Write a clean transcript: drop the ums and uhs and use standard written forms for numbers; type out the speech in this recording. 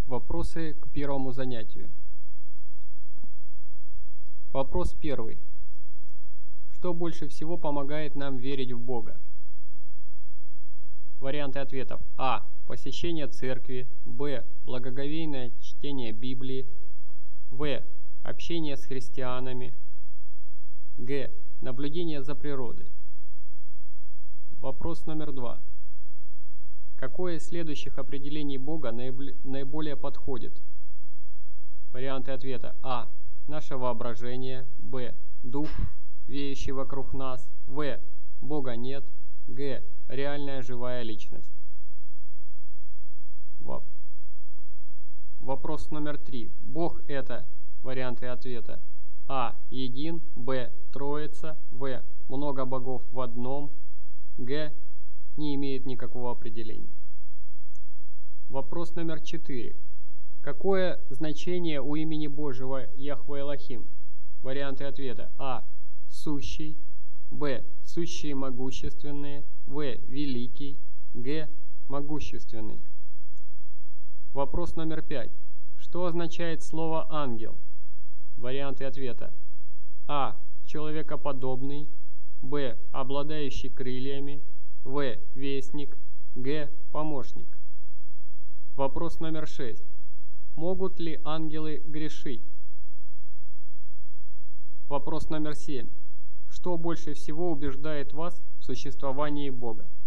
Вопросы к первому занятию. Вопрос первый. Что больше всего помогает нам верить в Бога? Варианты ответов. А. Посещение церкви. Б. Благоговейное чтение Библии. В. Общение с христианами. Г. Наблюдение за природой. Вопрос номер 2. Какое из следующих определений Бога наиболее подходит? Варианты ответа. А. Наше воображение. Б. Дух, веющий вокруг нас. В. Бога нет. Г. Реальная живая личность. Вопрос номер 3. Бог это, варианты ответа. А. Един. Б. Троица. В. Много богов в одном. Г. Не имеет никакого определения. Вопрос номер 4. Какое значение у имени Божьего Яхве Элохим? Варианты ответа. А. Сущий. Б. Сущие могущественные. В. Великий. Г. Могущественный. Вопрос номер 5. Что означает слово «ангел»? Варианты ответа. А. Человекоподобный. Б. Обладающий крыльями. В. Вестник. Г. Помощник. Вопрос номер 6. Могут ли ангелы грешить? Вопрос номер 7. Что больше всего убеждает вас в существовании Бога?